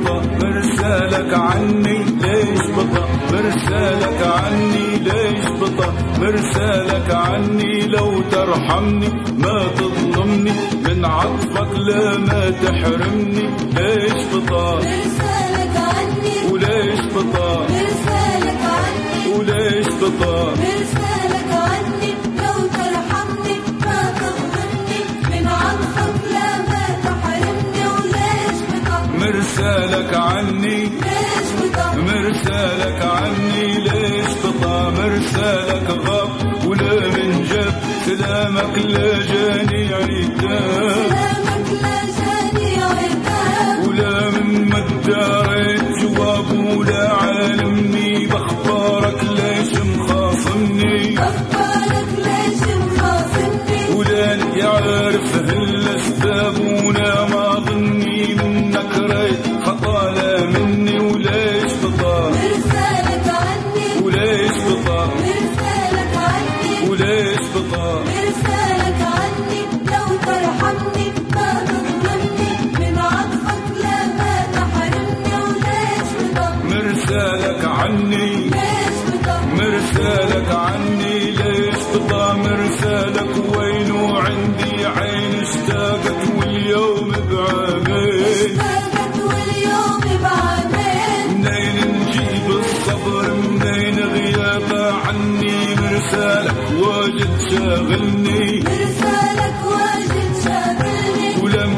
بطا مرسالك عني ليش بطا مرسالك عني ليش بطا مرسالك عني لو ترحمني ما تظلمني من عطفك لا ما تحرمني ليش بطا مرسالك عني وليش بطا مرسالك عني وليش بطا مرسالك عني لو ترحمني ما تظلمني من عطفك لا ما تحرمني وليش بطا مرسالك عني ليش بطا مرسالك عني ليش بطا مرسالك غاب ولا من جاب سلامك لا جاني عتاب سلامك لا جاني عتاب ولا من مدارت جواب ولا عالمني باخبارك ليش مخاصمني أخبارك ليش مخاصمني ولا يعرف هالاسباب ولا ما ظني منك ريت خطا لا مني وليش بطا مرسالك عني وليش بطا مرسالك عني وليش بطا مرسالك عني لو ترحمني ما تظلمني من عطفك لا ما تحرمني وليش بطا مرسالك عني ليش بطا مرسالك عني ليش بطا مرسالك وينو عندي عين اشتاقت واليوم بعامين اشتاقت واليوم بعامين منين نجيب الصبر منين غيابه عني مرسالك واجد شاغلني مرسالك واجد شاغلني ولم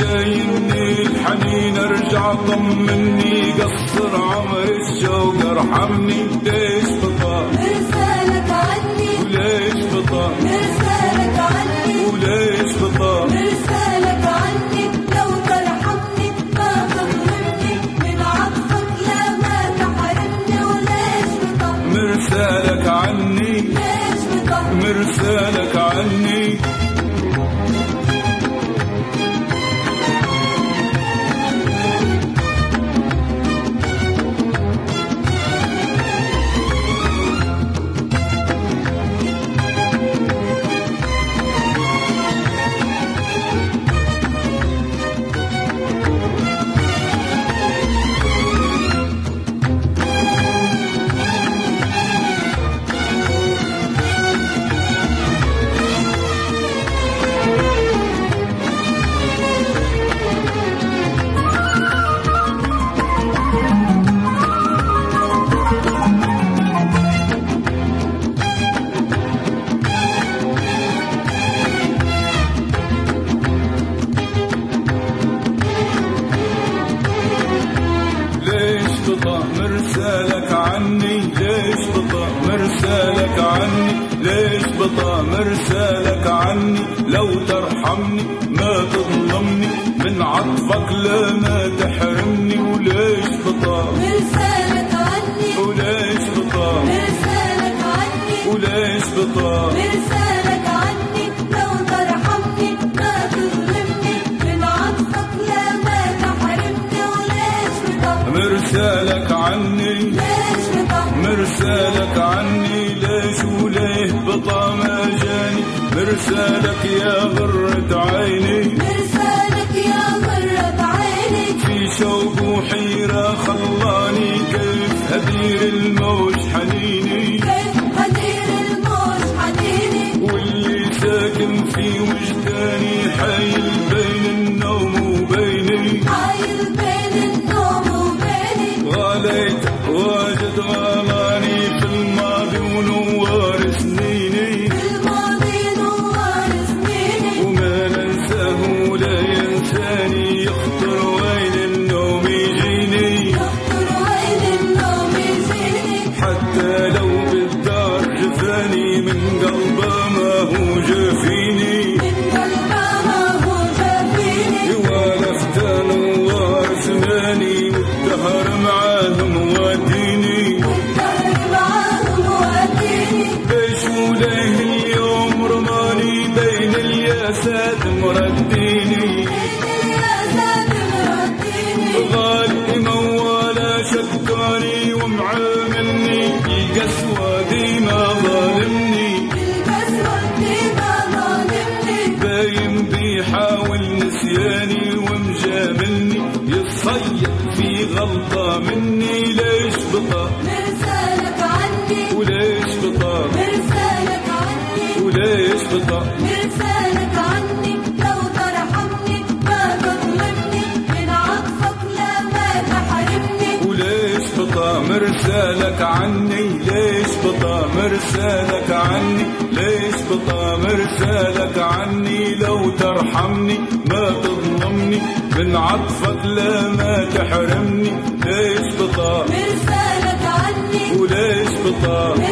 شايلني الحنين ارجع طمني قصر عمر الشوق ارحمني ليش بطا مرسالك عني وليش بطا مرسالك عني وليش بطا مرسالك عني لو ترحمني ما تظلمني من عطفك لا ما تحرمني وليش بطا مرسالك عني ليش بطا مرسالك عني مرسالك عني ليش بطا مرسالك عني ليش بطا مرسالك عني لو ترحمني ما تظلمني من عطفك لا ما تحرمني وليش بطا مرسالك عني وليش بطا مرسالك عني وليش بطا مرسالك عني لو ترحمني ما تظلمني من عطفك لا ما تحرمني وليش بطا مرسالك عني ليش بطا مرسالك عني ليش وليه بطا ما جاني مرسالك يا غرة عيني مرسالك يا غرة عيني في شوق وحيرة خلاني كيف هدير الموج حنيني كيف هدير الموج حنيني واللي ساكن في وجداني حايل بين النوم وبيني حايل بين النوم وبيني غاليت واجد غالاني في الماضي ونوار سنيني في الماضي نوار سنيني وما ننساه ولا ينساني يخطر وين النوم يجيني يخطر وين النوم يجيني حتى لو بالدار جفاني من قلبه ما هو جافيني من قلبه ما هو جافيني والفت نوار زماني والدهر معاه مواديني والدهر معاه مواديني ليش وليه اليوم رماني بين الياسات مرديني بين الياسات مرديني غالي موالى شكاني ومعاملني القسوة ديما ظالمني القسوة ديما ظالمني باين بيحاول نسياني ومجاملني يتصيد في غلطة مني ليش بطا مرسالك عني وليش بطا مرسالك عني وليش بطا مرسالك عني لو ترحمني ما تظلمني من عطفك لا ما تحرمني وليش بطا مرسالك عني ليش بطا مرسالك عني ليش بطا مرسالك عني لو ترحمني ما تظلمني من عطفك لا ما تحرمني ليش بطا مرسالك عني وليش بطا